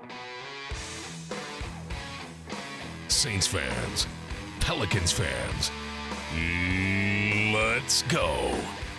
Saints fans, Pelicans fans, let's go.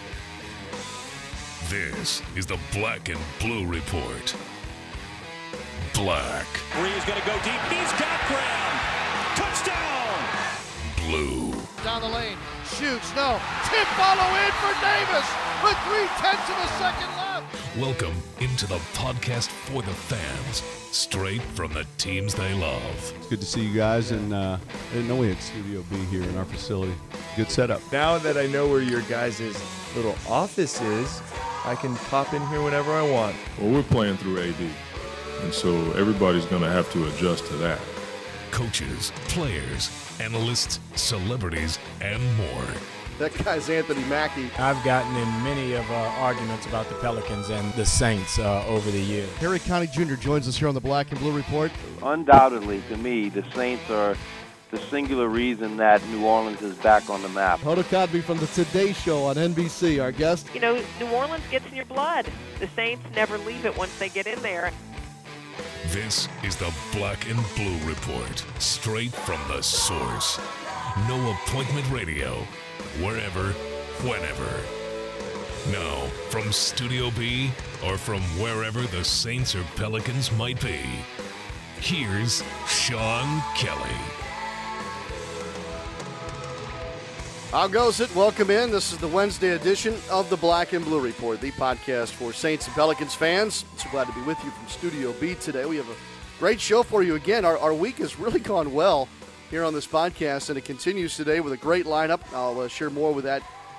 This is the Black and Blue Report. Black. Brees going to go deep. He's got ground. Touchdown. Blue. Down the lane. Shoots. No. Tip follow in for Davis with 3/10 of a second left. Welcome into the podcast for the fans, straight from the teams they love. It's good to see you guys, and I didn't know we had Studio B here in our facility. Good setup. Now that I know where your guys' little office is, I can pop in here whenever I want. Well, we're playing through AD, and so everybody's going to have to adjust to that. Coaches, players, analysts, celebrities, and more. That guy's Anthony Mackie. I've gotten in many of arguments about the Pelicans and the Saints over the years. Harry Connick Jr. joins us here on the Black and Blue Report. Undoubtedly, to me, the Saints are the singular reason that New Orleans is back on the map. Hoda Kotb from the Today Show on NBC, our guest. You know, New Orleans gets in your blood. The Saints never leave it once they get in there. This is the Black and Blue Report, straight from the source. No appointment radio, wherever, whenever. Now, from Studio B or from wherever the Saints or Pelicans might be, here's Sean Kelly. How goes it? Welcome in. This is the Wednesday edition of the Black and Blue Report, the podcast for Saints and Pelicans fans. So glad to be with you from Studio B today. We have a great show for you again. Our week has really gone well here on this podcast, and it continues today with a great lineup. I'll share more of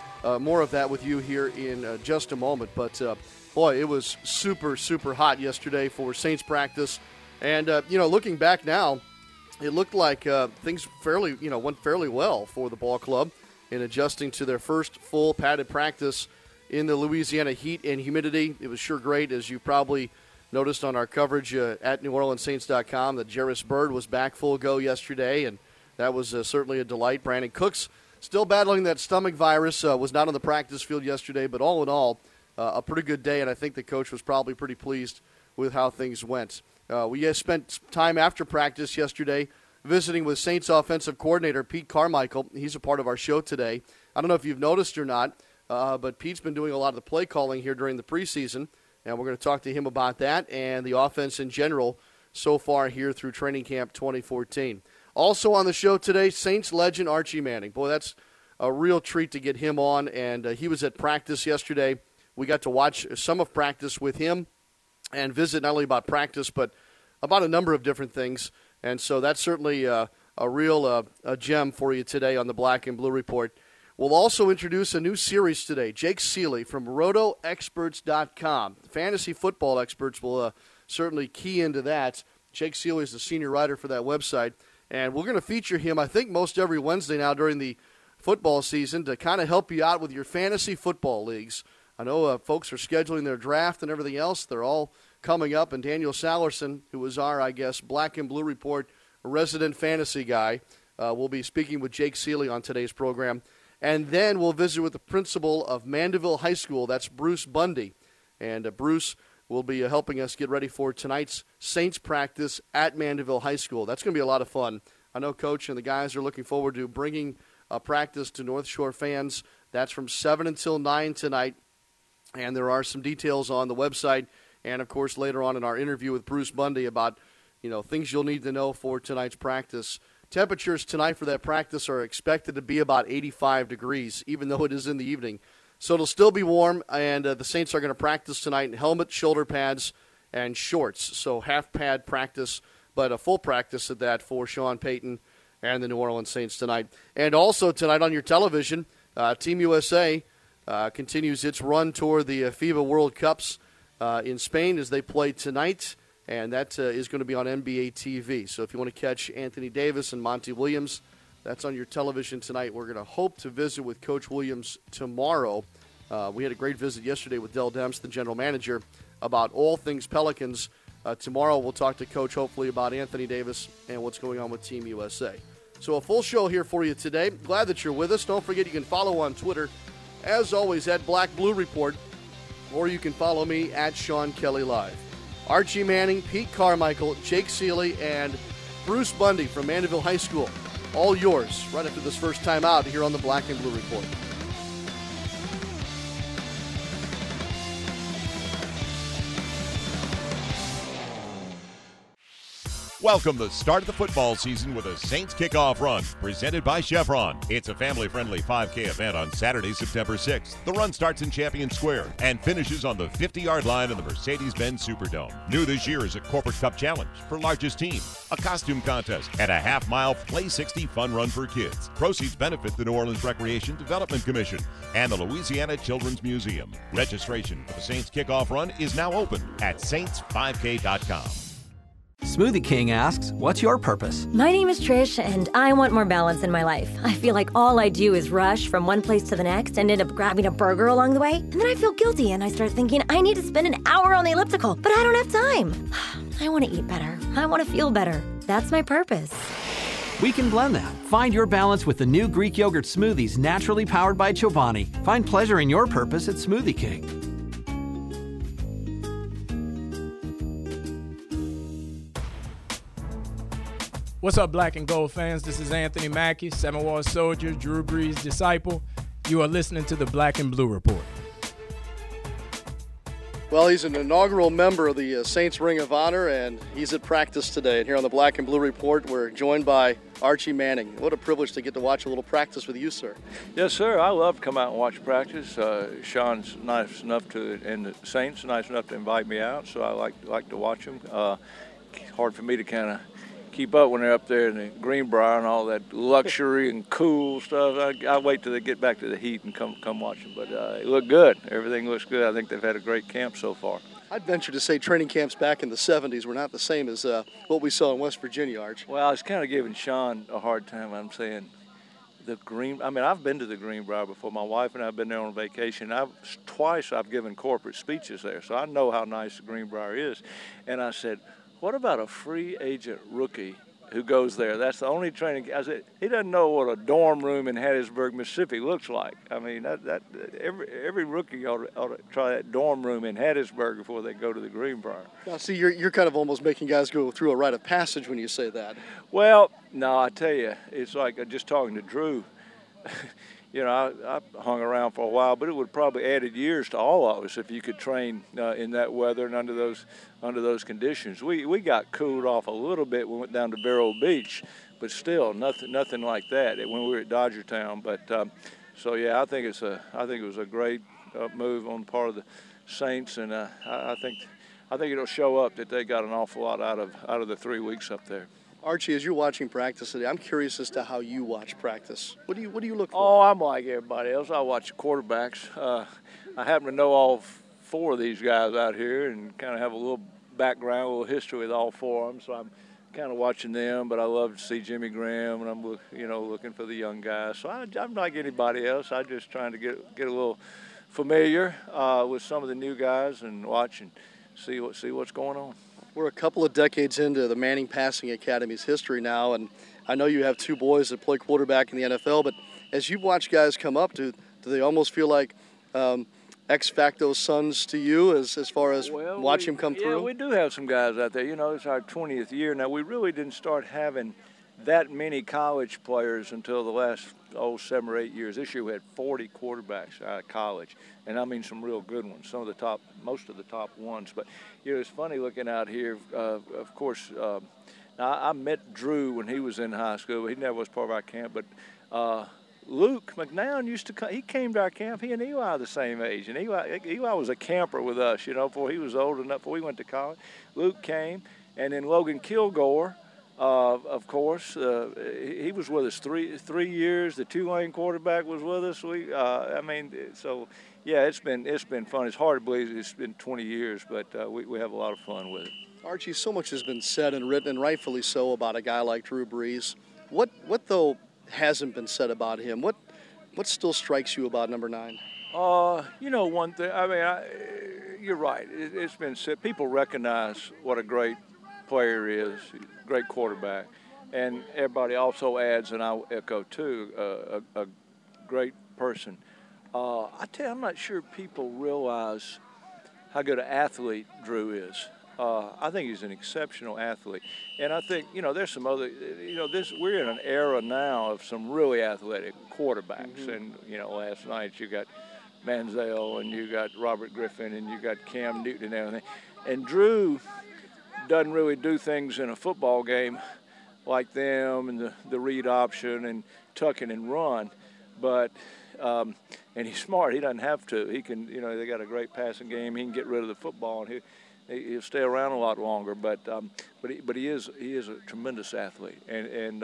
that with you here in just a moment. But, boy, it was super, super hot yesterday for Saints practice. And, looking back now, it looked like things went fairly well for the ball club in adjusting to their first full padded practice in the Louisiana heat and humidity. It was sure great, as you probably noticed on our coverage at NewOrleansSaints.com, that Jarris Byrd was back full go yesterday, and that was certainly a delight. Brandon Cooks still battling that stomach virus, was not on the practice field yesterday, but all in all, a pretty good day, and I think the coach was probably pretty pleased with how things went. We spent time after practice yesterday visiting with Saints offensive coordinator Pete Carmichael. He's a part of our show today. I don't know if you've noticed or not, but Pete's been doing a lot of the play calling here during the preseason, and we're going to talk to him about that and the offense in general so far here through training camp 2014. Also on the show today, Saints legend Archie Manning. Boy, that's a real treat to get him on, and he was at practice yesterday. We got to watch some of practice with him and visit not only about practice but about a number of different things. And so that's certainly a real gem for you today on the Black and Blue Report. We'll also introduce a new series today. Jake Seeley from RotoExperts.com. Fantasy football experts will certainly key into that. Jake Seeley is the senior writer for that website. And we're going to feature him, I think, most every Wednesday now during the football season to kind of help you out with your fantasy football leagues. I know folks are scheduling their draft and everything else. They're all coming up, and Daniel Sallerson, who is our, Black and Blue Report resident fantasy guy, will be speaking with Jake Seeley on today's program. And then we'll visit with the principal of Mandeville High School. That's Bruce Bundy. And Bruce will be helping us get ready for tonight's Saints practice at Mandeville High School. That's going to be a lot of fun. I know Coach and the guys are looking forward to bringing practice to North Shore fans. That's from 7 until 9 tonight. And there are some details on the website. And, of course, later on in our interview with Bruce Bundy about, things you'll need to know for tonight's practice. Temperatures tonight for that practice are expected to be about 85 degrees, even though it is in the evening. So it'll still be warm, and the Saints are going to practice tonight in helmet, shoulder pads, and shorts. So half-pad practice, but a full practice at that for Sean Payton and the New Orleans Saints tonight. And also tonight on your television, Team USA continues its run toward the FIBA World Cups in Spain as they play tonight, and that is going to be on NBA TV. So if you want to catch Anthony Davis and Monty Williams, that's on your television tonight. We're going to hope to visit with Coach Williams tomorrow. We had a great visit yesterday with Dell Demps, the general manager, about all things Pelicans. Tomorrow we'll talk to Coach hopefully about Anthony Davis and what's going on with Team USA. So a full show here for you today. Glad that you're with us. Don't forget you can follow on Twitter, as always, at Black Blue Report, or you can follow me at Sean Kelly Live. Archie Manning, Pete Carmichael, Jake Seeley, and Bruce Bundy from Mandeville High School. All yours right after this first time out here on the Black and Blue Report. Welcome the start of the football season with a Saints kickoff run presented by Chevron. It's a family-friendly 5K event on Saturday, September 6th. The run starts in Champion Square and finishes on the 50-yard line in the Mercedes-Benz Superdome. New this year is a Corporate Cup Challenge for largest team, a costume contest, and a half-mile Play 60 fun run for kids. Proceeds benefit the New Orleans Recreation Development Commission and the Louisiana Children's Museum. Registration for the Saints kickoff run is now open at saints5k.com. Smoothie King asks, what's your purpose? My name is Trish, and I want more balance in my life. I feel like all I do is rush from one place to the next and end up grabbing a burger along the way. And then I feel guilty, and I start thinking I need to spend an hour on the elliptical, but I don't have time. I want to eat better. I want to feel better. That's my purpose. We can blend that. Find your balance with the new Greek yogurt smoothies naturally powered by Chobani. Find pleasure in your purpose at Smoothie King. What's up, Black and Gold fans? This is Anthony Mackie, Seven Wall Soldier, Drew Brees' disciple. You are listening to the Black and Blue Report. Well, he's an inaugural member of the Saints Ring of Honor, and he's at practice today. And here on the Black and Blue Report, we're joined by Archie Manning. What a privilege to get to watch a little practice with you, sir. Yes, sir. I love to come out and watch practice. Sean's nice enough and the Saints nice enough to invite me out, so I like to watch them. Hard for me to kind of keep up when they're up there in the Greenbrier and all that luxury and cool stuff. I wait till they get back to the heat and come watch them. But it looked good. Everything looks good. I think they've had a great camp so far. I'd venture to say training camps back in the 70s were not the same as what we saw in West Virginia, Arch. Well, I was kind of giving Sean a hard time. I'm saying I've been to the Greenbrier before. My wife and I have been there on vacation. Twice I've given corporate speeches there, so I know how nice the Greenbrier is. And I said, what about a free agent rookie who goes there? That's the only training. I said, he doesn't know what a dorm room in Hattiesburg, Mississippi looks like. I mean, every rookie ought to try that dorm room in Hattiesburg before they go to the Greenbrier. Now, see, you're kind of almost making guys go through a rite of passage when you say that. Well, no, I tell you, it's like just talking to Drew. You know, I hung around for a while, but it would probably added years to all of us if you could train in that weather and under those conditions. We got cooled off a little bit when we went down to Vero Beach, but still nothing like that when we were at Dodgertown. But so yeah, I think it was a great move on the part of the Saints, and I think it'll show up that they got an awful lot out of the 3 weeks up there. Archie, as you're watching practice today, I'm curious as to how you watch practice. What do you look for? Oh, I'm like everybody else. I watch the quarterbacks. I happen to know all four of these guys out here and kind of have a little background, a little history with all four of them. So I'm kind of watching them. But I love to see Jimmy Graham, and I'm looking for the young guys. So I'm like anybody else. I'm just trying to get a little familiar with some of the new guys and watch and see what's going on. We're a couple of decades into the Manning Passing Academy's history now, and I know you have two boys that play quarterback in the NFL, but as you watch guys come up, do they almost feel like ex facto sons to you as far as watch him come through? Yeah, we do have some guys out there. You know, it's our 20th year. Now, we really didn't start having that many college players until the last 7 or 8 years. This year we had 40 quarterbacks out of college, and I mean some real good ones, most of the top ones. But it's funny looking out here. Of course, now I met Drew when he was in high school. He never was part of our camp, but Luke McNown used to come. He came to our camp. He and Eli are the same age, and Eli was a camper with us, before he was old enough, before we went to college. Luke came, and then Logan Kilgore. Of course, he was with us three years. The Tulane quarterback was with us. It's been fun. It's hard to believe it's been 20 years, but we have a lot of fun with it. Archie, so much has been said and written, and rightfully so, about a guy like Drew Brees. What though hasn't been said about him? What still strikes you about number 9? One thing. You're right. It's been said. People recognize what a great player is, great quarterback, and everybody also adds, and I'll echo too, a great person. I tell you, I'm not sure people realize how good an athlete Drew is. I think he's an exceptional athlete. And I think, there's some other, we're in an era now of some really athletic quarterbacks. And, last night you got Manziel and you got Robert Griffin and you got Cam Newton and everything. And Drew doesn't really do things in a football game like them and the read option and tuck in and run. But, and he's smart. He doesn't have to. He can, they got a great passing game. He can get rid of the football and he'll stay around a lot longer. But he is a tremendous athlete. And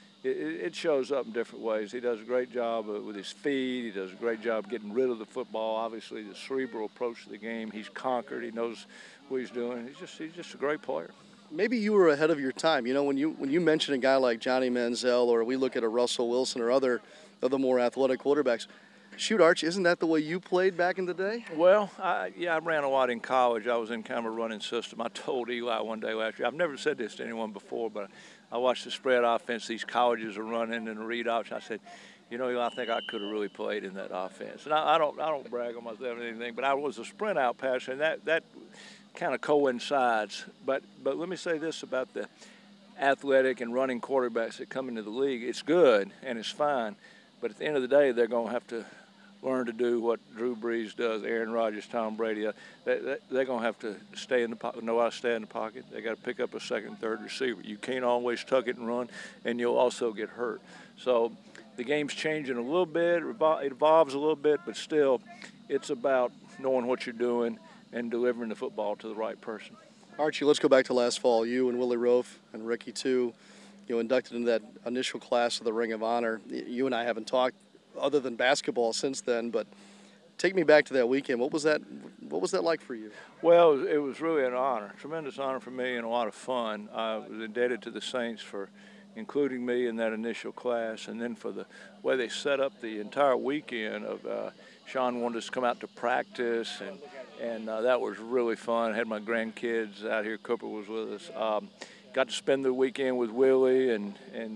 it shows up in different ways. He does a great job with his feet. He does a great job getting rid of the football. Obviously, the cerebral approach to the game. He's conquered. He knows what he's doing. He's just a great player. Maybe you were ahead of your time. When you mention a guy like Johnny Manziel, or we look at a Russell Wilson or other more athletic quarterbacks. Shoot, Arch, isn't that the way you played back in the day? Well, I ran a lot in college. I was in kind of a running system. I told Eli one day last year, I've never said this to anyone before, but I watched the spread offense these colleges are running and the read option. I said, Eli, I think I could have really played in that offense. And I don't brag on myself or anything, but I was a sprint out passer, and that kind of coincides. But let me say this about the athletic and running quarterbacks that come into the league. It's good and it's fine, but at the end of the day, they're going to have to learn to do what Drew Brees does, Aaron Rodgers, Tom Brady. They're going to have to stay in the pocket, know how to stay in the pocket. They got to pick up a second, third receiver. You can't always tuck it and run, and you'll also get hurt. So the game's changing a little bit. It evolves a little bit, but still, it's about knowing what you're doing and delivering the football to the right person. Archie, let's go back to last fall. You and Willie Roaf and Ricky, too, inducted into that initial class of the Ring of Honor. You and I haven't talked other than basketball since then, but take me back to that weekend. What was that like for you? Well, it was really an honor, tremendous honor for me, and a lot of fun. I was indebted to the Saints for including me in that initial class, and then for the way they set up the entire weekend of Sean wanted us to come out to practice, and that was really fun. I had my grandkids out here. Cooper was with us. Got to spend the weekend with Willie and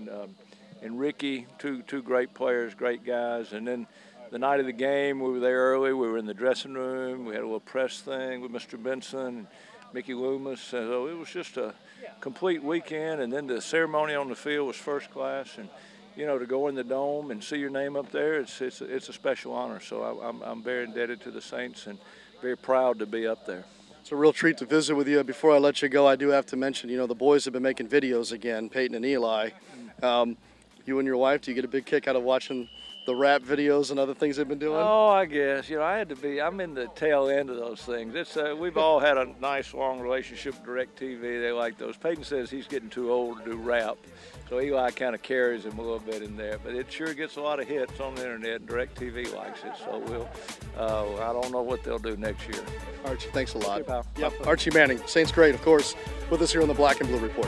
Ricky, two great players, great guys. And then the night of the game, we were there early. We were in the dressing room. We had a little press thing with Mr. Benson and Mickey Loomis. So it was just a complete weekend. And then the ceremony on the field was first class. And, to go in the dome and see your name up there, it's a special honor. So I'm very indebted to the Saints and very proud to be up there. It's a real treat to visit with you. Before I let you go, I do have to mention, the boys have been making videos again, Peyton and Eli. You and your wife, do you get a big kick out of watching the rap videos and other things they've been doing? Oh, I guess. I'm in the tail end of those things. We've all had a nice, long relationship with DirecTV. They like those. Peyton says he's getting too old to do rap, so Eli kind of carries him a little bit in there. But it sure gets a lot of hits on the internet, and DirecTV likes it. So I don't know what they'll do next year. Archie, thanks a lot. Okay, pal. Yep. Archie Manning, Saints great, of course, with us here on the Black and Blue Report.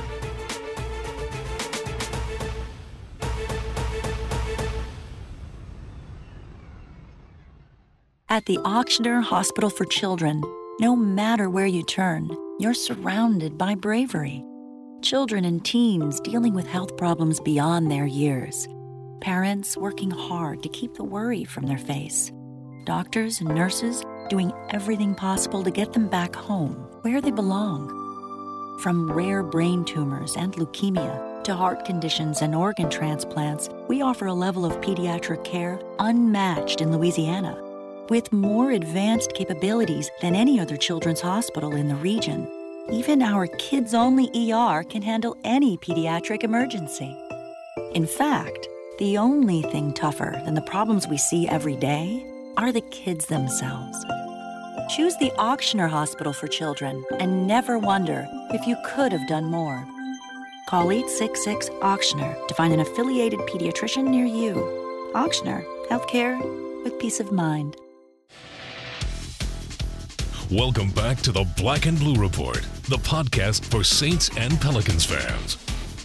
At the Auctioner Hospital for Children, no matter where you turn, you're surrounded by bravery. Children and teens dealing with health problems beyond their years. Parents working hard to keep the worry from their face. Doctors and nurses doing everything possible to get them back home, where they belong. From rare brain tumors and leukemia to heart conditions and organ transplants, we offer a level of pediatric care unmatched in Louisiana. With more advanced capabilities than any other children's hospital in the region, even our kids-only ER can handle any pediatric emergency. In fact, the only thing tougher than the problems we see every day are the kids themselves. Choose the Auctioner Hospital for Children and never wonder if you could have done more. Call 866-AUCTIONER to find an affiliated pediatrician near you. Auctioner, healthcare with peace of mind. Welcome back to the Black and Blue Report, the podcast for Saints and Pelicans fans.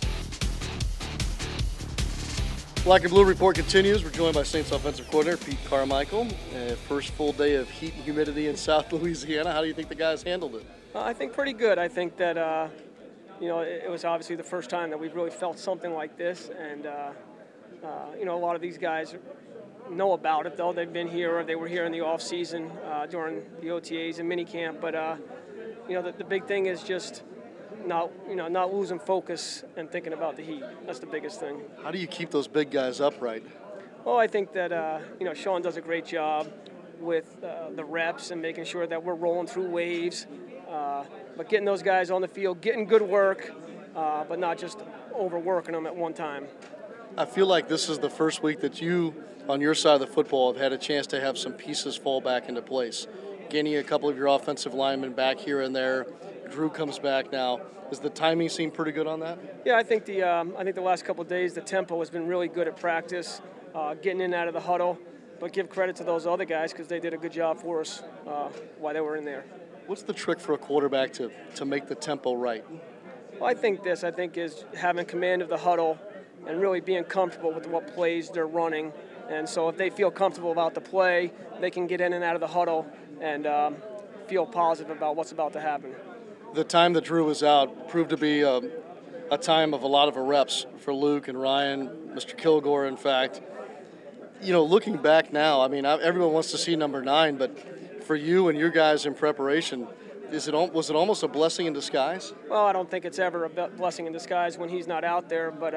Black and Blue Report continues. We're joined by Saints offensive coordinator Pete Carmichael. First full day of heat and humidity in South Louisiana. How do you think the guys handled it? I think pretty good. I think that, it was obviously the first time that we've really felt something like this. And, a lot of these guys know about it, though. They've been here, or they were here in the off season during the OTAs and minicamp. But, the big thing is just not losing focus and thinking about the heat. That's the biggest thing. How do you keep those big guys upright? Well, I think that Sean does a great job with the reps and making sure that we're rolling through waves, but getting those guys on the field, getting good work, but not just overworking them at one time. I feel like this is the first week that you, on your side of the football, have had a chance to have some pieces fall back into place. Gaining a couple of your offensive linemen back here and there. Drew comes back now. Does the timing seem pretty good on that? Yeah, I think the last couple of days the tempo has been really good at practice, getting in and out of the huddle. But give credit to those other guys because they did a good job for us while they were in there. What's the trick for a quarterback to make the tempo right? Well, I think is having command of the huddle and really being comfortable with what plays they're running. And so if they feel comfortable about the play, they can get in and out of the huddle and feel positive about what's about to happen. The time that Drew was out proved to be a time of a lot of reps for Luke and Ryan, Mr. Kilgore, in fact. Looking back now, I mean, everyone wants to see number 9, but for you and your guys in preparation, was it almost a blessing in disguise? Well, I don't think it's ever a blessing in disguise when he's not out there, but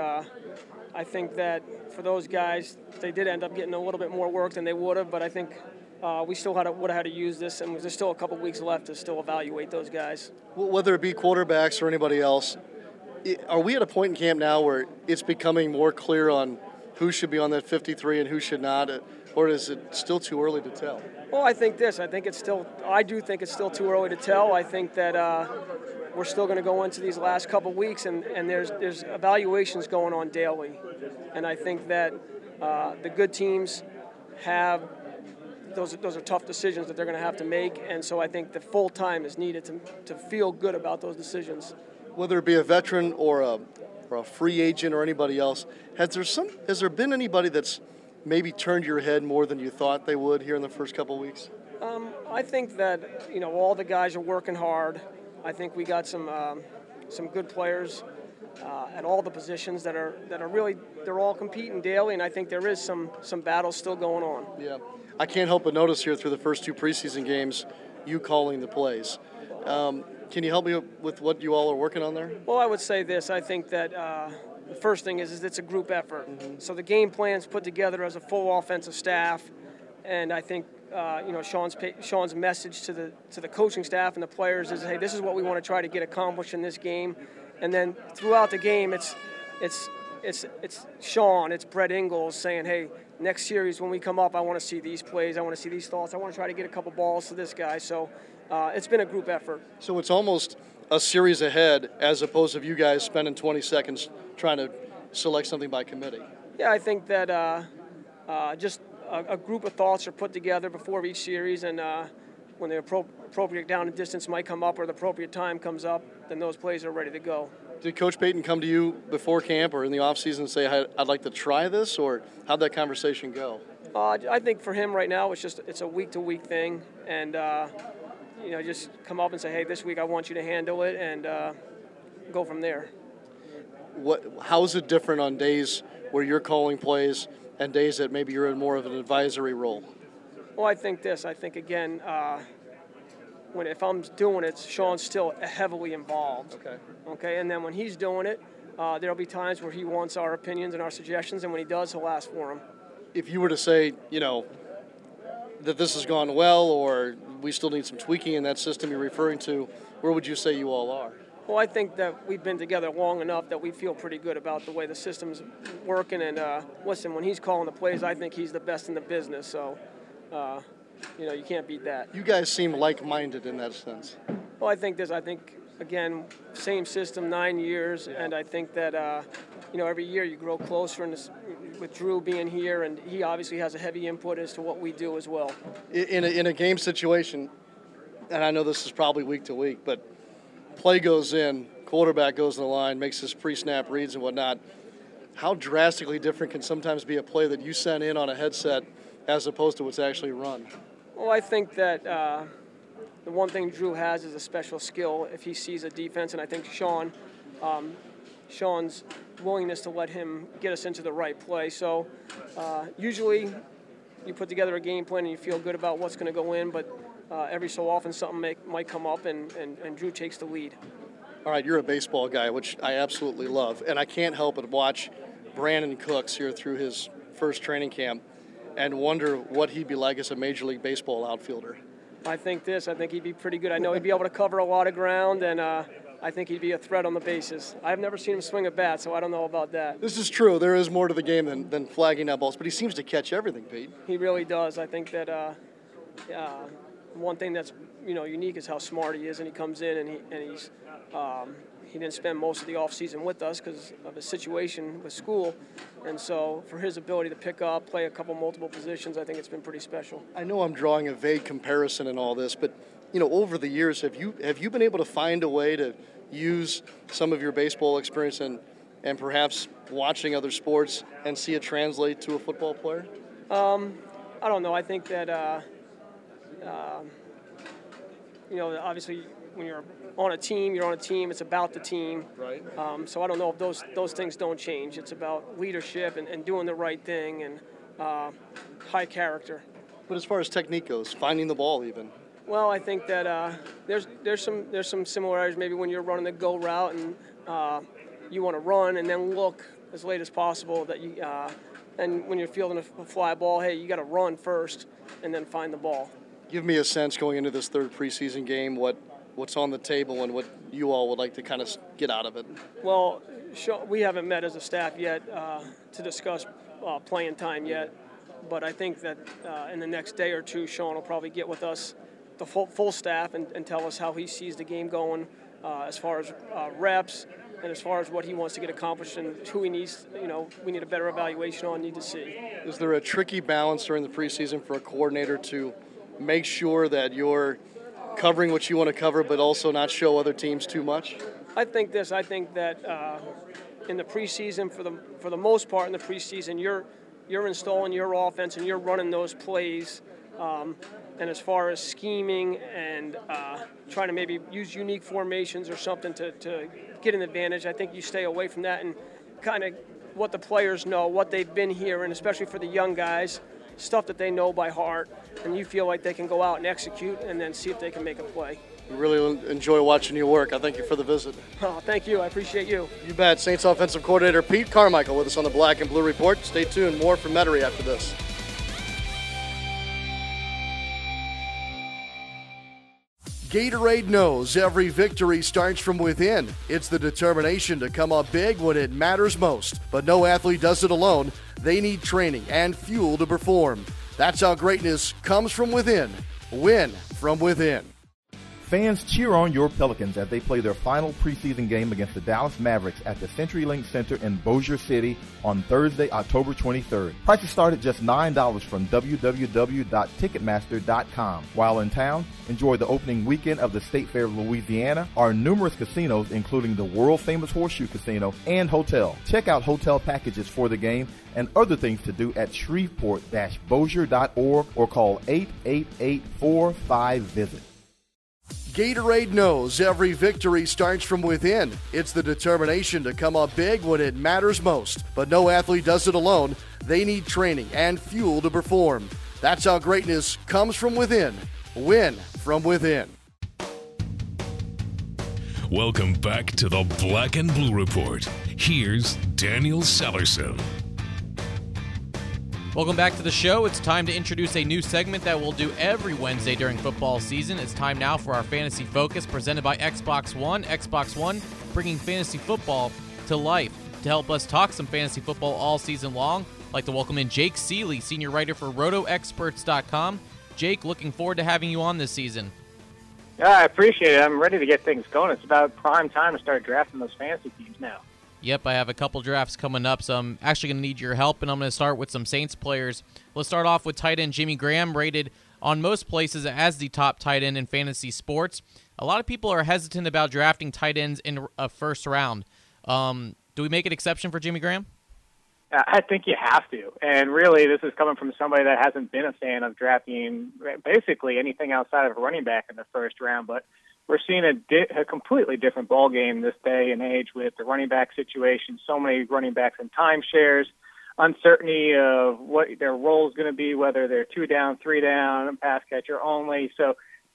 I think that for those guys, they did end up getting a little bit more work than they would have, but I think we still would have had to use this, and there's still a couple weeks left to still evaluate those guys. Well, whether it be quarterbacks or anybody else, are we at a point in camp now where it's becoming more clear on who should be on that 53 and who should not, or is it still too early to tell? Well, I do think it's still too early to tell. I think that we're still going to go into these last couple weeks, and there's evaluations going on daily. And I think that the good teams have those are tough decisions that they're going to have to make, and so I think the full time is needed to feel good about those decisions. Whether it be a veteran or a free agent or anybody else, has there been anybody that's maybe turned your head more than you thought they would here in the first couple of weeks? I think that all the guys are working hard. I think we got some good players at all the positions that are really, they're all competing daily, and I think there is some battles still going on. Yeah, I can't help but notice here through the first 2 preseason games, you calling the plays. Can you help me with what you all are working on there? Well, I would say this. I think that the first thing is it's a group effort. Mm-hmm. So the game plan's put together as a full offensive staff, and I think Sean's message to the coaching staff and the players is, hey, this is what we want to try to get accomplished in this game. And then throughout the game, it's Sean, it's Brett Ingles saying, hey, next series when we come up, I want to see these plays, I want to see these thoughts, I want to try to get a couple balls to this guy. So it's been a group effort. So it's almost a series ahead as opposed to you guys spending 20 seconds trying to select something by committee. Yeah, I think that just a group of thoughts are put together before each series, and when the appropriate down and distance might come up or the appropriate time comes up, then those plays are ready to go. Did Coach Payton come to you before camp or in the offseason and say, I'd like to try this, or how'd that conversation go? I think for him right now, it's a week-to-week thing, and just come up and say, hey, this week I want you to handle it, and go from there. How is it different on days where you're calling plays and days that maybe you're in more of an advisory role? Well, I think again, if I'm doing it, Sean's still heavily involved. Okay, and then when he's doing it, there'll be times where he wants our opinions and our suggestions, and when he does, he'll ask for them. If you were to say, that this has gone well, or we still need some tweaking in that system you're referring to, where would you say you all are? Well, I think that we've been together long enough that we feel pretty good about the way the system's working. And listen, when he's calling the plays, I think he's the best in the business. So, you can't beat that. You guys seem like-minded in that sense. Well, I think again, same system, 9 years, and I think that every year you grow closer. And with Drew being here, and he obviously has a heavy input as to what we do as well. In a game situation, and I know this is probably week to week, but play goes in, quarterback goes in the line, makes his pre-snap reads and whatnot. How drastically different can sometimes be a play that you send in on a headset as opposed to what's actually run? Well, I think that the one thing Drew has is a special skill if he sees a defense, and I think Sean's willingness to let him get us into the right play. So usually you put together a game plan and you feel good about what's going to go in, but every so often something might come up, and Drew takes the lead. All right, you're a baseball guy, which I absolutely love, and I can't help but watch Brandon Cooks here through his first training camp and wonder what he'd be like as a Major League Baseball outfielder. I think he'd be pretty good. I know he'd be able to cover a lot of ground, and I think he'd be a threat on the bases. I've never seen him swing a bat, so I don't know about that. This is true. There is more to the game than flagging out balls, but he seems to catch everything, Pete. He really does. I think that one thing that's unique is how smart he is, and he comes in and he's he didn't spend most of the off season with us because of his situation with school, and so for his ability to pick up, play a couple multiple positions, I think it's been pretty special. I know I'm drawing a vague comparison in all this, but over the years, have you been able to find a way to use some of your baseball experience and perhaps watching other sports and see it translate to a football player? I don't know. I think that obviously when you're on a team, you're on a team. It's about the team. Right. So I don't know if those things don't change. It's about leadership and doing the right thing and high character. But as far as technique goes, finding the ball even. Well, I think that there's some similarities maybe when you're running the go route and you want to run and then look as late as possible that you and when you're fielding a fly ball, hey, you got to run first and then find the ball. Give me a sense going into this third preseason game what's on the table and what you all would like to kind of get out of it. Well, we haven't met as a staff yet to discuss playing time yet, but I think that in the next day or two, Sean will probably get with us, the full staff, and tell us how he sees the game going as far as reps and as far as what he wants to get accomplished and who he needs, we need a better evaluation on, need to see. Is there a tricky balance during the preseason for a coordinator to make sure that you're covering what you want to cover but also not show other teams too much? I think that in the preseason, for the most part in the preseason, you're installing your offense and you're running those plays. And as far as scheming and trying to maybe use unique formations or something to get an advantage, I think you stay away from that and kind of what the players know, what they've been here, and especially for the young guys, stuff that they know by heart, and you feel like they can go out and execute and then see if they can make a play. We really enjoy watching you work. I thank you for the visit. Oh, thank you. I appreciate you. You bet. Saints offensive coordinator Pete Carmichael with us on the Black and Blue Report. Stay tuned. More from Metairie after this. Gatorade knows every victory starts from within. It's the determination to come up big when it matters most. But no athlete does it alone. They need training and fuel to perform. That's how greatness comes from within. Win from within. Fans cheer on your Pelicans as they play their final preseason game against the Dallas Mavericks at the CenturyLink Center in Bossier City on Thursday, October 23rd. Prices start at just $9 from www.ticketmaster.com. While in town, enjoy the opening weekend of the State Fair of Louisiana, our numerous casinos including the world-famous Horseshoe Casino and Hotel. Check out hotel packages for the game and other things to do at shreveport-bossier.org or call 888-45-VISIT. Gatorade knows every victory starts from within. It's the determination to come up big when it matters most. But no athlete does it alone. They need training and fuel to perform. That's how greatness comes from within. Win from within. Welcome back to the Black and Blue Report. Here's Daniel Sellerson. Welcome back to the show. It's time to introduce a new segment that we'll do every Wednesday during football season. It's time now for our Fantasy Focus presented by Xbox One. Xbox One bringing fantasy football to life. To help us talk some fantasy football all season long, I'd like to welcome in Jake Seeley, senior writer for RotoExperts.com. Jake, looking forward to having you on this season. Yeah, I appreciate it. I'm ready to get things going. It's about prime time to start drafting those fantasy teams now. Yep, I have a couple drafts coming up, so I'm actually going to need your help, and I'm going to start with some Saints players. Let's start off with tight end Jimmy Graham, rated on most places as the top tight end in fantasy sports. A lot of people are hesitant about drafting tight ends in a first round. Do we make an exception for Jimmy Graham? I think you have to, and really this is coming from somebody that hasn't been a fan of drafting basically anything outside of a running back in the first round, but we're seeing a completely different ball game this day and age with the running back situation. So many running backs in timeshares, uncertainty of what their role is going to be, whether they're 2 down, 3 down, pass catcher only. So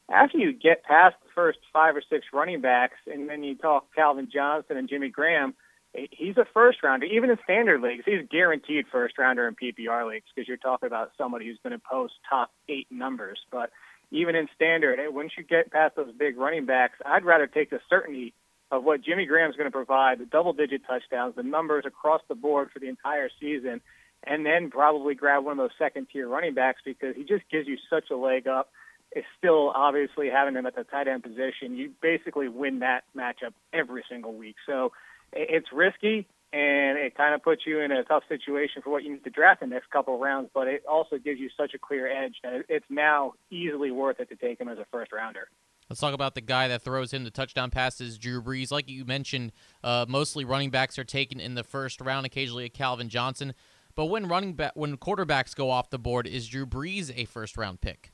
after you get past the first 5 or 6 running backs, and then you talk Calvin Johnson and Jimmy Graham, he's a first-rounder. Even in standard leagues, he's guaranteed first-rounder in PPR leagues because you're talking about somebody who's going to post top 8 numbers. But even in standard, once you get past those big running backs, I'd rather take the certainty of what Jimmy Graham's going to provide, the double-digit touchdowns, the numbers across the board for the entire season, and then probably grab one of those second-tier running backs because he just gives you such a leg up. It's still obviously having him at the tight end position. You basically win that matchup every single week. So it's risky, and it kind of puts you in a tough situation for what you need to draft in the next couple of rounds, but it also gives you such a clear edge that it's now easily worth it to take him as a first-rounder. Let's talk about the guy that throws in the touchdown passes, Drew Brees. Like you mentioned, mostly running backs are taken in the first round, occasionally a Calvin Johnson. But when quarterbacks go off the board, is Drew Brees a first-round pick?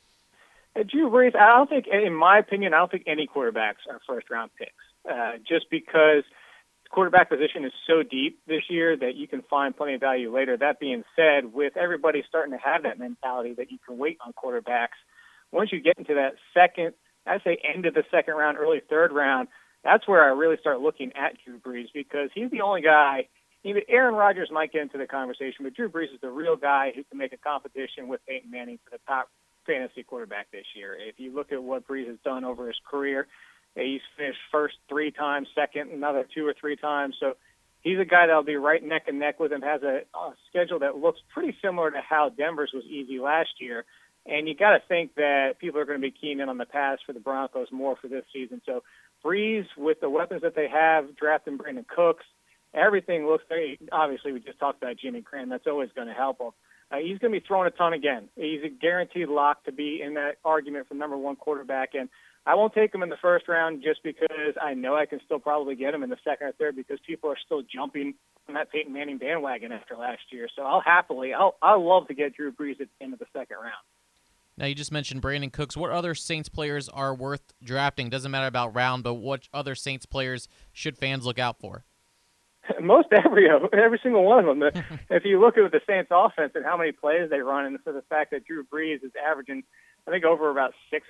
Drew Brees, I don't think, in my opinion, I don't think any quarterbacks are first-round picks, just because the quarterback position is so deep this year that you can find plenty of value later. That being said, with everybody starting to have that mentality that you can wait on quarterbacks, once you get into that I'd say end of the second round, early third round, that's where I really start looking at Drew Brees because he's the only guy. Even Aaron Rodgers might get into the conversation, but Drew Brees is the real guy who can make a competition with Peyton Manning for the top fantasy quarterback this year. If you look at what Brees has done over his career, he's finished first 3 times, second another 2 or 3 times. So he's a guy that'll be right neck and neck with him, has a schedule that looks pretty similar to how Denver's was easy last year. And you got to think that people are going to be keen in on the pass for the Broncos more for this season. So Brees, with the weapons that they have, drafting Brandon Cooks, everything looks very, obviously we just talked about Jimmy Graham. That's always going to help him. He's going to be throwing a ton again. He's a guaranteed lock to be in that argument for number 1 quarterback. And I won't take him in the first round just because I know I can still probably get him in the second or third because people are still jumping on that Peyton Manning bandwagon after last year. So I'll love to get Drew Brees at the end of the second round. Now, you just mentioned Brandon Cooks. What other Saints players are worth drafting? Doesn't matter about round, but what other Saints players should fans look out for? Most every single one of them. If you look at the Saints offense and how many plays they run, and for the fact that Drew Brees is averaging, I think, over about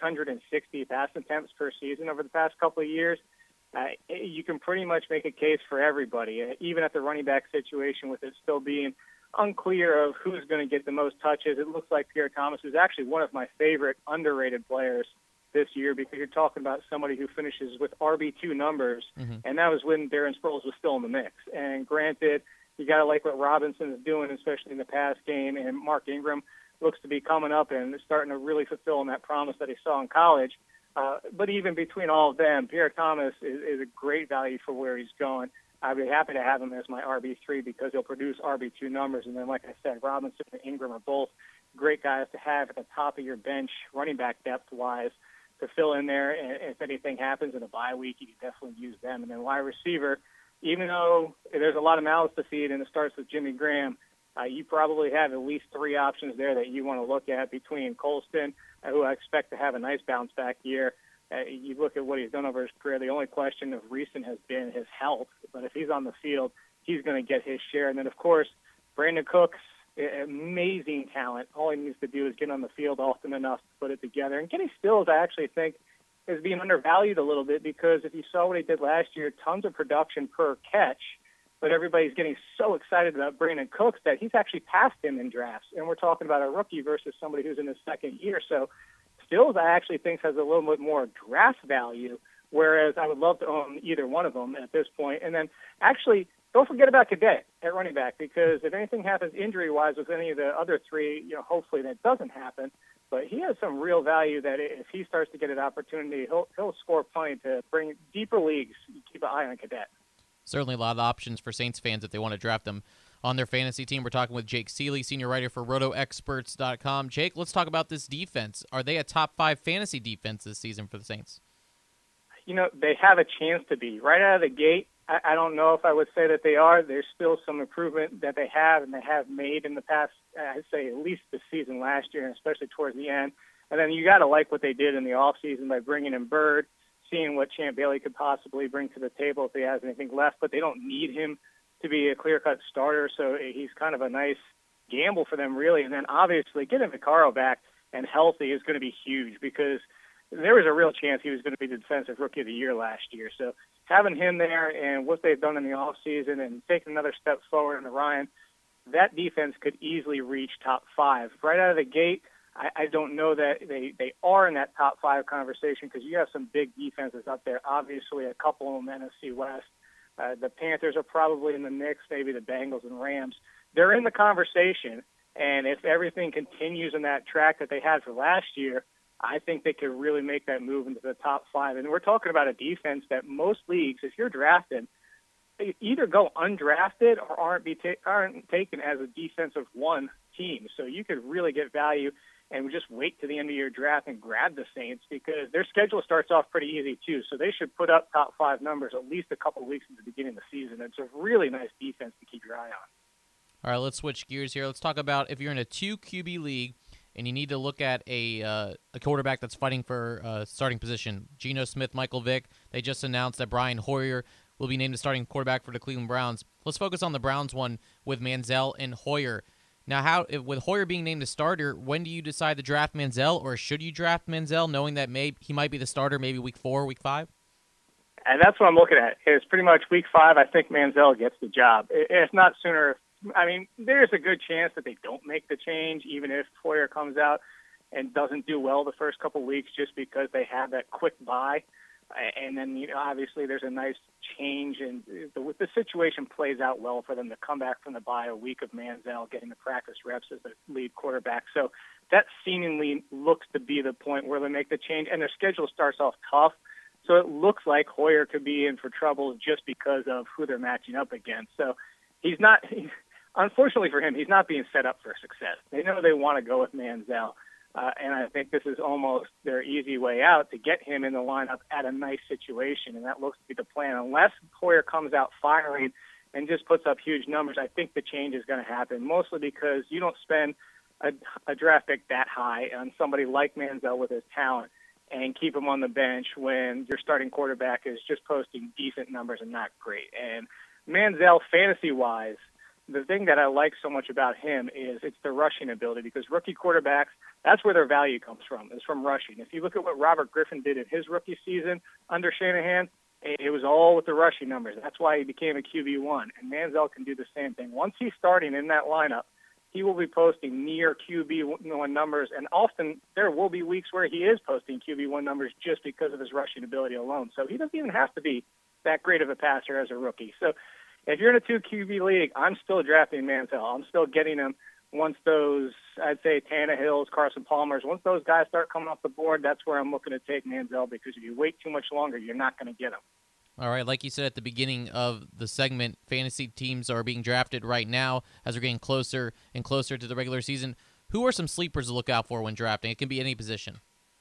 660 pass attempts per season over the past couple of years, you can pretty much make a case for everybody, even at the running back situation with it still being unclear of who's going to get the most touches. It looks like Pierre Thomas is actually one of my favorite underrated players this year because you're talking about somebody who finishes with RB2 numbers, and that was when Darren Sproles was still in the mix. And granted, you got to like what Robinson is doing, especially in the pass game, and Mark Ingram looks to be coming up and starting to really fulfill on that promise that he saw in college. But even between all of them, Pierre Thomas is a great value for where he's going. I'd be happy to have him as my RB3 because he'll produce RB2 numbers. And then, like I said, Robinson and Ingram are both great guys to have at the top of your bench, running back depth-wise, to fill in there. And if anything happens in a bye week, you can definitely use them. And then wide receiver, even though there's a lot of mouths to feed and it starts with Jimmy Graham, you probably have at least 3 options there that you want to look at between Colston, who I expect to have a nice bounce-back year. You look at what he's done over his career, the only question of recent has been his health. But if he's on the field, he's going to get his share. And then, of course, Brandon Cooks, amazing talent. All he needs to do is get on the field often enough to put it together. And Kenny Stills, I actually think, is being undervalued a little bit because if you saw what he did last year, tons of production per catch, but everybody's getting so excited about Brandon Cooks that he's actually passed him in drafts. And we're talking about a rookie versus somebody who's in his second year. So Stills, I actually think, has a little bit more draft value, whereas I would love to own either one of them at this point. And then, actually, don't forget about Cadet at running back, because if anything happens injury-wise with any of the other 3, hopefully that doesn't happen. But he has some real value that if he starts to get an opportunity, he'll score plenty to bring deeper leagues. You keep an eye on Cadet. Certainly a lot of options for Saints fans if they want to draft them on their fantasy team. We're talking with Jake Seeley, senior writer for RotoExperts.com. Jake, let's talk about this defense. Are they a top 5 fantasy defense this season for the Saints? They have a chance to be. Right out of the gate, I don't know if I would say that they are. There's still some improvement that they have and they have made in the past, I'd say at least the season last year, and especially towards the end. And then you got to like what they did in the offseason by bringing in Bird, seeing what Champ Bailey could possibly bring to the table if he has anything left, but they don't need him to be a clear-cut starter, so he's kind of a nice gamble for them, really. And then, obviously, getting Vaccaro back and healthy is going to be huge because there was a real chance he was going to be the Defensive Rookie of the Year last year. So having him there and what they've done in the offseason and taking another step forward into Ryan, that defense could easily reach top 5. Right out of the gate, I don't know that they are in that top 5 conversation because you have some big defenses up there. Obviously, a couple of them NFC West. The Panthers are probably in the mix, maybe the Bengals and Rams. They're in the conversation, and if everything continues in that track that they had for last year, I think they could really make that move into the top 5. And we're talking about a defense that most leagues, if you're drafted, they either go undrafted or aren't taken as a defensive one team. So you could really get value and just wait to the end of your draft and grab the Saints because their schedule starts off pretty easy too. So they should put up top 5 numbers at least a couple of weeks at the beginning of the season. It's a really nice defense to keep your eye on. All right, let's switch gears here. Let's talk about if you're in a 2 QB league and you need to look at a quarterback that's fighting for starting position. Geno Smith, Michael Vick, they just announced that Brian Hoyer will be named the starting quarterback for the Cleveland Browns. Let's focus on the Browns one with Manziel and Hoyer. Now, with Hoyer being named the starter, when do you decide to draft Manziel, or should you draft Manziel knowing that he might be the starter maybe week 4, week 5? And that's what I'm looking at. It's pretty much week 5, I think Manziel gets the job. If not sooner, I mean, there's a good chance that they don't make the change, even if Hoyer comes out and doesn't do well the first couple of weeks just because they have that quick bye. And then, obviously there's a nice change, and the situation plays out well for them to come back from the bye a week of Manziel getting the practice reps as the lead quarterback. So that seemingly looks to be the point where they make the change, and their schedule starts off tough. So it looks like Hoyer could be in for trouble just because of who they're matching up against. So unfortunately for him, he's not being set up for success. They know they want to go with Manziel. And I think this is almost their easy way out to get him in the lineup at a nice situation, and that looks to be the plan. Unless Hoyer comes out firing and just puts up huge numbers, I think the change is going to happen, mostly because you don't spend a draft pick that high on somebody like Manziel with his talent and keep him on the bench when your starting quarterback is just posting decent numbers and not great. And Manziel, fantasy-wise, the thing that I like so much about him is it's the rushing ability, because rookie quarterbacks, that's where their value comes from, is from rushing. If you look at what Robert Griffin did in his rookie season under Shanahan, it was all with the rushing numbers. That's why he became a QB1, and Manziel can do the same thing. Once he's starting in that lineup, he will be posting near QB1 numbers, and often there will be weeks where he is posting QB1 numbers just because of his rushing ability alone. So he doesn't even have to be that great of a passer as a rookie. So if you're in a 2 QB league, I'm still drafting Manziel. I'm still getting him once those, I'd say, Tannehills, Carson Palmers, once those guys start coming off the board, that's where I'm looking to take Manziel, because if you wait too much longer, you're not going to get him. All right, like you said at the beginning of the segment, fantasy teams are being drafted right now as we're getting closer and closer to the regular season. Who are some sleepers to look out for when drafting? It can be any position.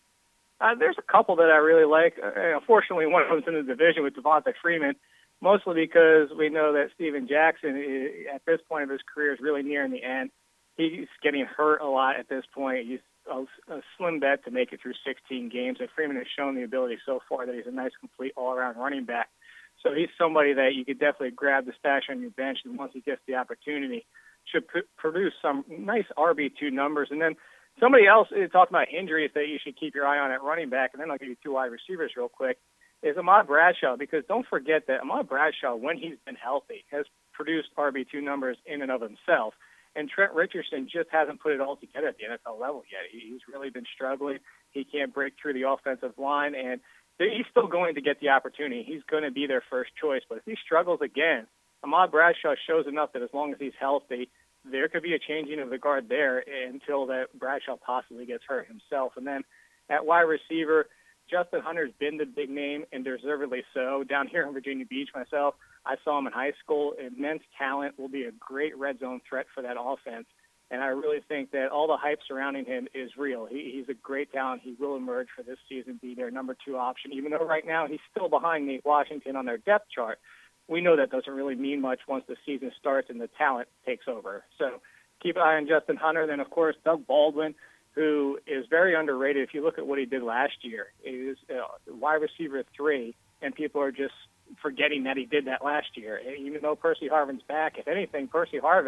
There's a couple that I really like. Unfortunately, one of them's in the division with Devonta Freeman, mostly because we know that Steven Jackson, at this point of his career, is really nearing the end. He's getting hurt a lot at this point. He's a slim bet to make it through 16 games, and Freeman has shown the ability so far that he's a nice, complete, all-around running back. So he's somebody that you could definitely grab the stash on your bench, and once he gets the opportunity, should produce some nice RB2 numbers. And then somebody else talked about injuries that you should keep your eye on at running back, and then I'll give you 2 wide receivers real quick, is Ahmad Bradshaw, because don't forget that Ahmad Bradshaw, when he's been healthy, has produced RB2 numbers in and of himself. And Trent Richardson just hasn't put it all together at the NFL level yet. He's really been struggling. He can't break through the offensive line, and he's still going to get the opportunity. He's going to be their first choice. But if he struggles again, Ahmad Bradshaw shows enough that as long as he's healthy, there could be a changing of the guard there until that Bradshaw possibly gets hurt himself. And then at wide receiver, Justin Hunter's been the big name, and deservedly so. Down here in Virginia Beach myself, I saw him in high school. Immense talent, will be a great red zone threat for that offense. And I really think that all the hype surrounding him is real. He's a great talent. He will emerge for this season, be their number 2 option, even though right now he's still behind Nate Washington on their depth chart. We know that doesn't really mean much once the season starts and the talent takes over. So keep an eye on Justin Hunter. Then, of course, Doug Baldwin, who is very underrated. If you look at what he did last year, he was wide receiver 3, and people are just forgetting that he did that last year. Even though Percy Harvin's back, if anything, Percy Harvin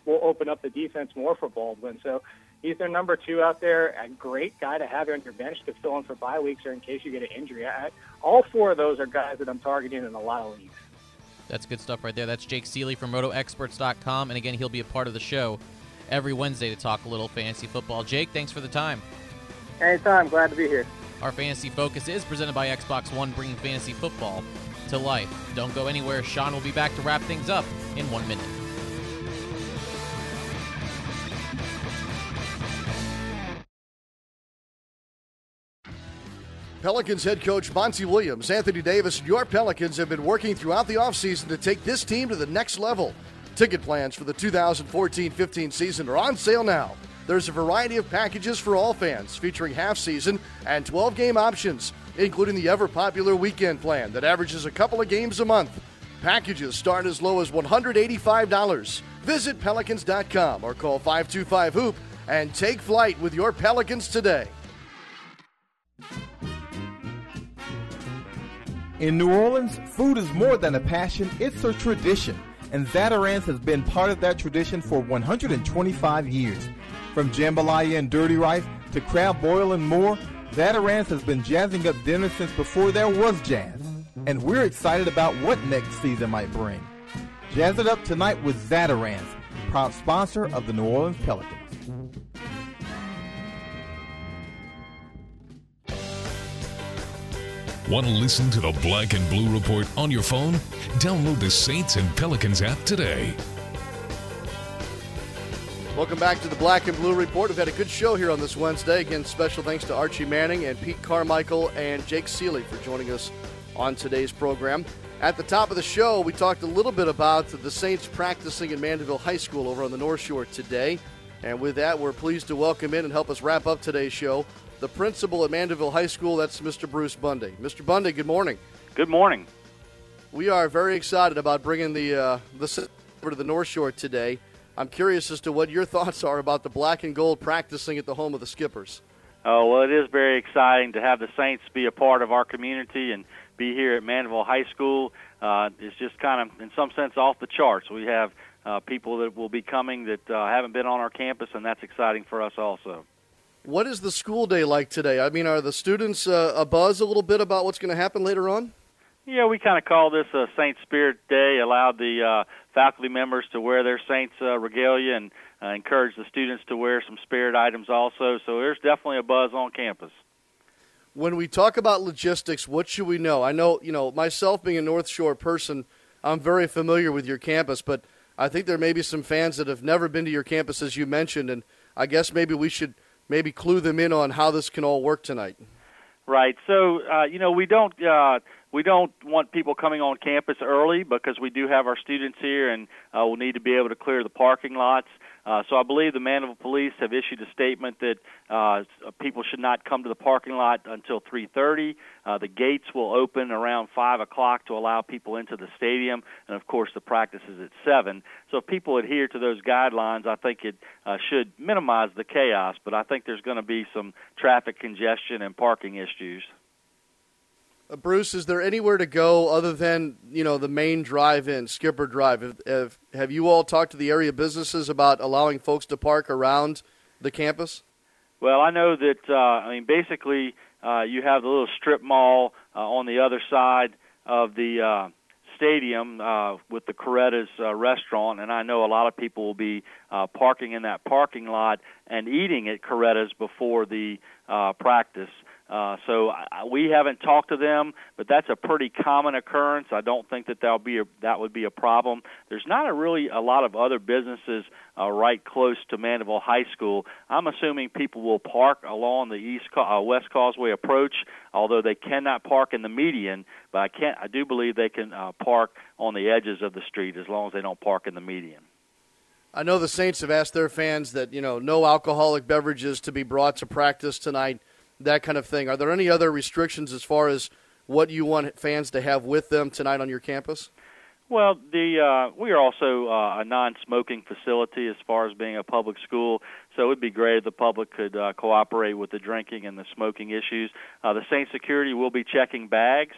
will open up the defense more for Baldwin. So he's their number 2 out there, a great guy to have on your bench to fill in for bye weeks or in case you get an injury. All 4 of those are guys that I'm targeting in a lot of leagues. That's good stuff right there. That's Jake Seeley from RotoExperts.com. And again, he'll be a part of the show every Wednesday to talk a little fantasy football. Jake, thanks for the time. Anytime. Glad to be here. Our Fantasy Focus is presented by Xbox One, bringing fantasy football to life. Don't go anywhere. Sean will be back to wrap things up in 1 minute. Pelicans head coach Monty Williams, Anthony Davis, and your Pelicans have been working throughout the offseason to take this team to the next level. Ticket plans for the 2014-15 season are on sale now. There's a variety of packages for all fans, featuring half-season and 12-game options, including the ever-popular weekend plan that averages a couple of games a month. Packages start as low as $185. Visit Pelicans.com or call 525-HOOP and take flight with your Pelicans today. In New Orleans, food is more than a passion, it's a tradition. And Zatarain's has been part of that tradition for 125 years. From jambalaya and dirty rice to crab boil and more, Zatarain's has been jazzing up dinner since before there was jazz. And we're excited about what next season might bring. Jazz it up tonight with Zatarain's, proud sponsor of the New Orleans Pelicans. Want to listen to the Black and Blue Report on your phone? Download the Saints and Pelicans app today. Welcome back to the Black and Blue Report. We've had a good show here on this Wednesday. Again, special thanks to Archie Manning and Pete Carmichael and Jake Seeley for joining us on today's program. At the top of the show, we talked a little bit about the Saints practicing at Mandeville High School over on the North Shore today. And with that, we're pleased to welcome in and help us wrap up today's show the principal at Mandeville High School. That's Mr. Bruce Bundy. Mr. Bundy, good morning. Good morning. We are very excited about bringing the over to the North Shore today. I'm curious as to what your thoughts are about the black and gold practicing at the home of the Skippers. Oh, well, it is very exciting to have the Saints be a part of our community and be here at Mandeville High School. It's just kind of, in some sense, off the charts. We have people that will be coming that haven't been on our campus, and that's exciting for us also. What is the school day like today? I mean, are the students abuzz a little bit about what's going to happen later on? Yeah, we kind of call this a Saint Spirit Day, allowed the faculty members to wear their Saints regalia and encourage the students to wear some Spirit items also. So there's definitely a buzz on campus. When we talk about logistics, what should we know? I know, myself being a North Shore person, I'm very familiar with your campus, but I think there may be some fans that have never been to your campus, as you mentioned, and I guess maybe we should clue them in on how this can all work tonight. Right. So, we don't want people coming on campus early because we do have our students here, and we'll need to be able to clear the parking lots. So I believe the Mandeville Police have issued a statement that people should not come to the parking lot until 3:30. The gates will open around 5 o'clock to allow people into the stadium, and, of course, the practice is at 7. So if people adhere to those guidelines, I think it should minimize the chaos, but I think there's going to be some traffic congestion and parking issues. Bruce, is there anywhere to go other than, the main drive-in, Skipper Drive? Have you all talked to the area businesses about allowing folks to park around the campus? Well, I know that, basically you have the little strip mall on the other side of the stadium with the Coretta's restaurant, and I know a lot of people will be parking in that parking lot and eating at Coretta's before the practice. So we haven't talked to them, but that's a pretty common occurrence. I don't think that would be a problem. There's not really a lot of other businesses right close to Mandeville High School. I'm assuming people will park along the West Causeway approach, although they cannot park in the median. But I do believe they can park on the edges of the street as long as they don't park in the median. I know the Saints have asked their fans that no alcoholic beverages to be brought to practice tonight. That kind of thing. Are there any other restrictions as far as what you want fans to have with them tonight on your campus? Well, we are also a non-smoking facility as far as being a public school, so it would be great if the public could cooperate with the drinking and the smoking issues. The Saints security will be checking bags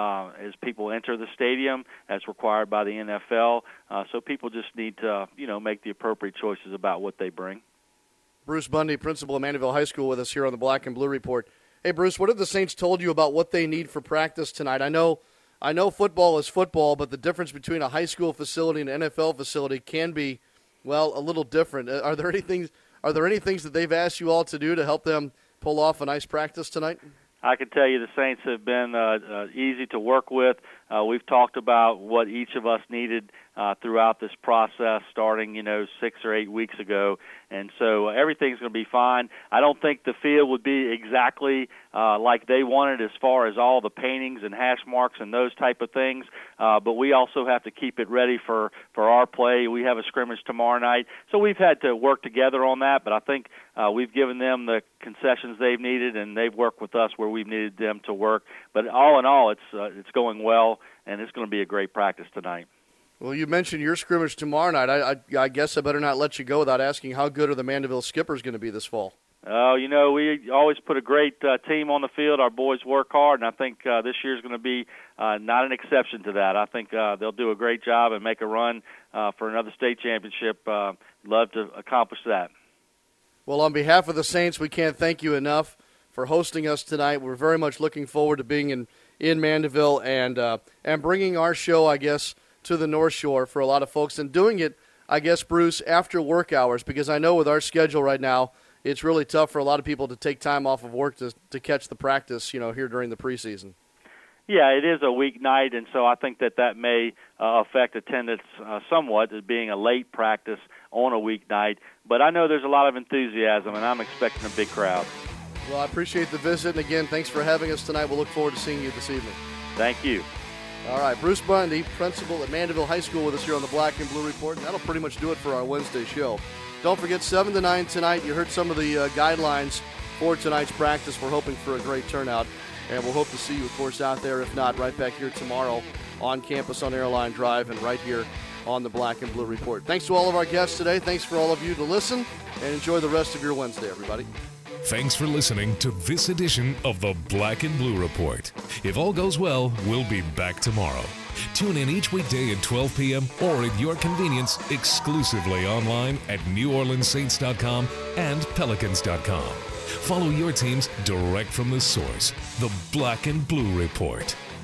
as people enter the stadium, as required by the NFL. So people just need to, make the appropriate choices about what they bring. Bruce Bundy, principal of Mandeville High School, with us here on the Black and Blue Report. Hey, Bruce, what have the Saints told you about what they need for practice tonight? I know football is football, but the difference between a high school facility and an NFL facility can be, well, a little different. Are there any things that they've asked you all to do to help them pull off a nice practice tonight? I can tell you the Saints have been easy to work with. We've talked about what each of us needed throughout this process starting, 6 or 8 weeks ago. And so everything's going to be fine. I don't think the field would be exactly like they wanted as far as all the paintings and hash marks and those type of things. But we also have to keep it ready for our play. We have a scrimmage tomorrow night. So we've had to work together on that. But I think we've given them the concessions they've needed, and they've worked with us where we've needed them to work. But all in all, it's going well, and it's going to be a great practice tonight. Well, you mentioned your scrimmage tomorrow night. I guess I better not let you go without asking how good are the Mandeville Skippers going to be this fall? Oh, we always put a great team on the field. Our boys work hard, and I think this year's going to be not an exception to that. I think they'll do a great job and make a run for another state championship. Love to accomplish that. Well, on behalf of the Saints, we can't thank you enough for hosting us tonight. We're very much looking forward to being in Mandeville and bringing our show, I guess, to the North Shore for a lot of folks, and doing it, I guess, Bruce, after work hours, because I know with our schedule right now, it's really tough for a lot of people to take time off of work to catch the practice, here during the preseason. Yeah, it is a weeknight, and so I think that may affect attendance somewhat, as being a late practice on a weeknight. But I know there's a lot of enthusiasm, and I'm expecting a big crowd. Well, I appreciate the visit, and again, thanks for having us tonight. We'll look forward to seeing you this evening. Thank you. All right, Bruce Bundy, principal at Mandeville High School, with us here on the Black and Blue Report, and that'll pretty much do it for our Wednesday show. Don't forget, 7 to 9 tonight. You heard some of the guidelines for tonight's practice. We're hoping for a great turnout, and we'll hope to see you, of course, out there. If not, right back here tomorrow on campus on Airline Drive and right here on the Black and Blue Report. Thanks to all of our guests today. Thanks for all of you to listen, and enjoy the rest of your Wednesday, everybody. Thanks for listening to this edition of the Black and Blue Report. If all goes well, we'll be back tomorrow. Tune in each weekday at 12 p.m. or at your convenience exclusively online at NewOrleansSaints.com and Pelicans.com. Follow your teams direct from the source, the Black and Blue Report.